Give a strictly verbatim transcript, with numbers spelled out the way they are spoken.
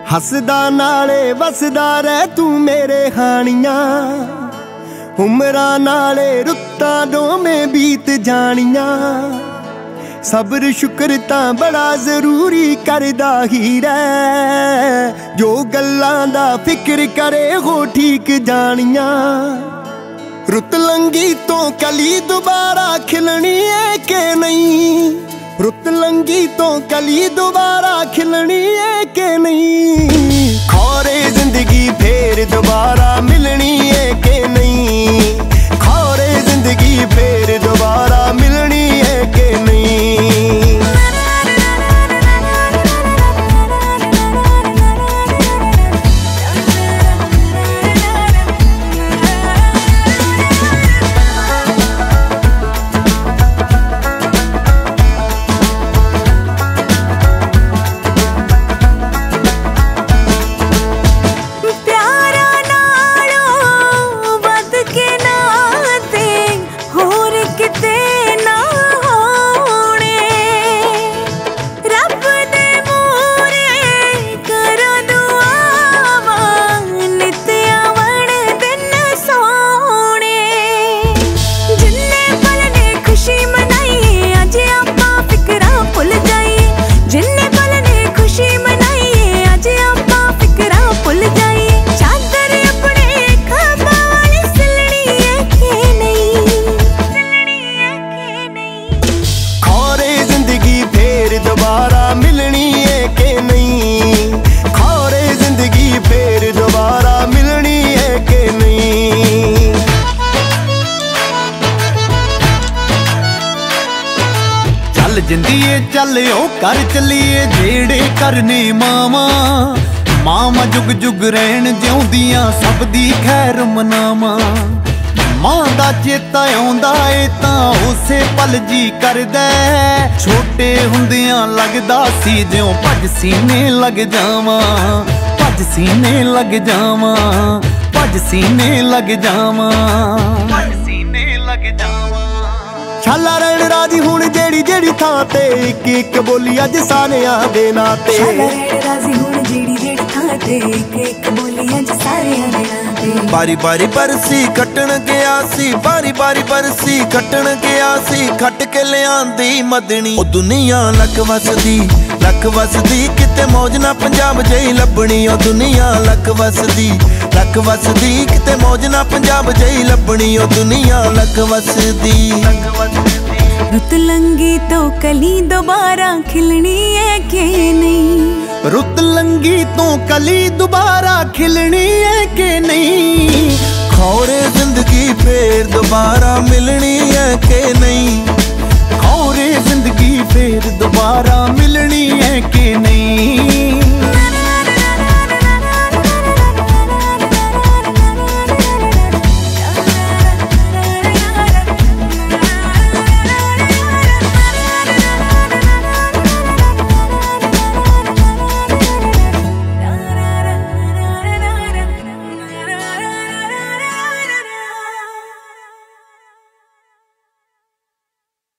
हसदा नाले वसदा रह तू मेरे हानियां, उमरां नाले रुत्तां डोमें बीत जानियां। सब्र शुक्र तां बड़ा जरूरी करदा ही रह, जो गल्लां दा फिक्र करे हो ठीक जानियां। रुत लंगी तो कली दोबारा खिलनी है के नहीं, रुत लंगी तो कली दोबारा खिलनी है के नहीं। खौरे जिंदगी फिर दोबारा मिलनी है के नहीं, खौरे जिंदगी फिर दोबारा मिलनी है के नहीं। जिंदगी चलियो कर चलिए जेड़े करने मावा, मावा जुग जुग रहन जिउंदियां सब दी खैर मनावा। मां दा चेता आउंदा ए तां उसे पल जी करदा, छोटे हुंदियां लगदा सी जिउं भज सीने लग जावां, भज सीने लग जावां, भज सीने लग जावां, भज सीने लग जावां। छाला रहन राजी हुण जेड़ी जेड़ी थां ते, इक इक बोली अज सारियां दे नाते। छाला रहन राजी हुण जेड़ी जेड़ी थां ते, इक इक बोली अज सारियां दे नाते। बारी बारी बरसी कटण गया सी, बारी बारी बरसी कटण गया सी, खट के लियांदी मदनी। ओ दुनिया लक वसदी लक वसदी, किते मौज ना पंजाब जही लभणी। ओ दुनिया लक वसदी लक वसदी, किते मौज ना पंजाब जही लभणी। ओ दुनिया लक वसदी लक वसदी। रुत लंगी तो कली दोबारा खिलनी है के नहीं, रुत लंगी तो कली दोबारा खिलनी है के नहीं। खौरे जिंदगी फिर दोबारा मिलनी है के नहीं, खौरे जिंदगी फिर दोबारा